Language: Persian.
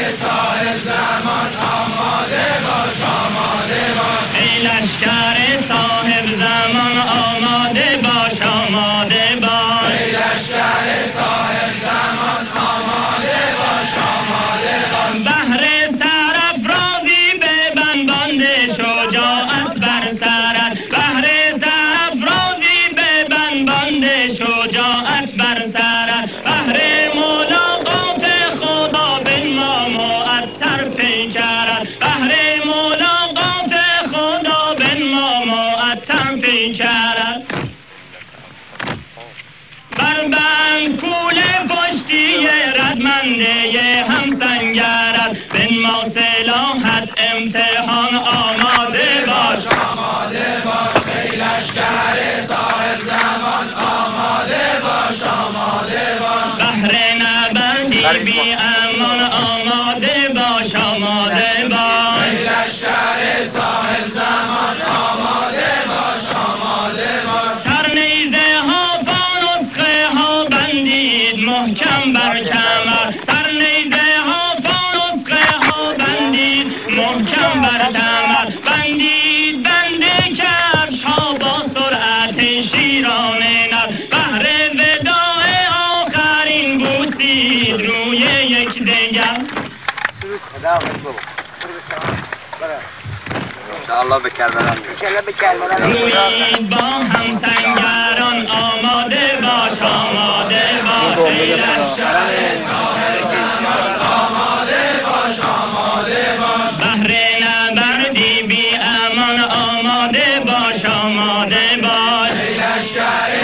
صاحب زمان آماده باش آماده باش ای لشکر صاحب زمان آماده باش آماده باش ای لشکر صاحب زمان آماده باش آماده باش بهر سرافرازی ببند باند شجاعت بر سرت بهر سرافرازی ببند باند شجاعت بر سرت بهر ملاقات خدا بنما معطر پیکرت بهر ملاقات خدا بنما معطر پیکرت بربند کوله پشتی ردمنده همسنگرت بنما سلاحت امتحان آماده باش آماده باش ای لشکر صاحب زمان آماده باش آماده باش بهر نبردی بی امان آماده باش آماده باش ای لشکر صاحب زمان آماده باش آماده باش سرنیزه ها فانوسخه ها بندید محکم بر کمر سرنیزه ها فانوسخه ها بندید محکم بر کمر بندید بنده کفش ها با سرعت شیران نر بهر وداع آخرین بوسید روی یکدیگر انشاءالله به کربلا رویید با همسنگران آماده باش آماده باش ای لشکر صاحب زمان آماده باش آماده باش بهر نبردی بی امان آماده باش آماده باش ای لشکر